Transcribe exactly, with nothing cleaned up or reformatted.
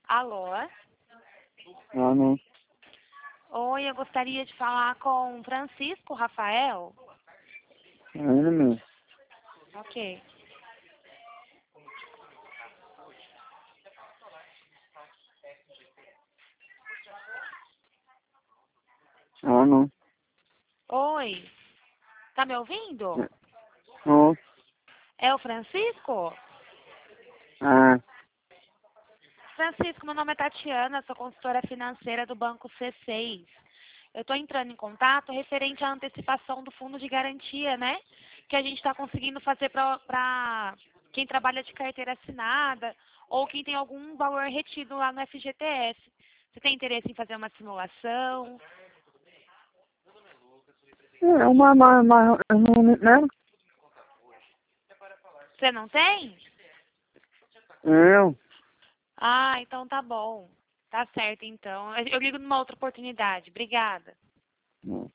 Alô? Ah, não. Oi, eu gostaria de falar com Francisco Rafael. É ele mesmo. Ok. Ah, não. Oi, tá me ouvindo? É. Oh, É o Francisco? ah, Francisco, meu nome é Tatiana, sou consultora financeira do Banco C seis. Eu estou entrando em contato referente à antecipação do fundo de garantia, né? Que a gente está conseguindo fazer para quem trabalha de carteira assinada ou quem tem algum valor retido lá no F G T S. Você tem interesse em fazer uma simulação? é uma, uma, uma, eu não, né? Você não tem? Eu, Ah, então tá bom. Tá certo, então. Eu ligo numa outra oportunidade. Obrigada. não.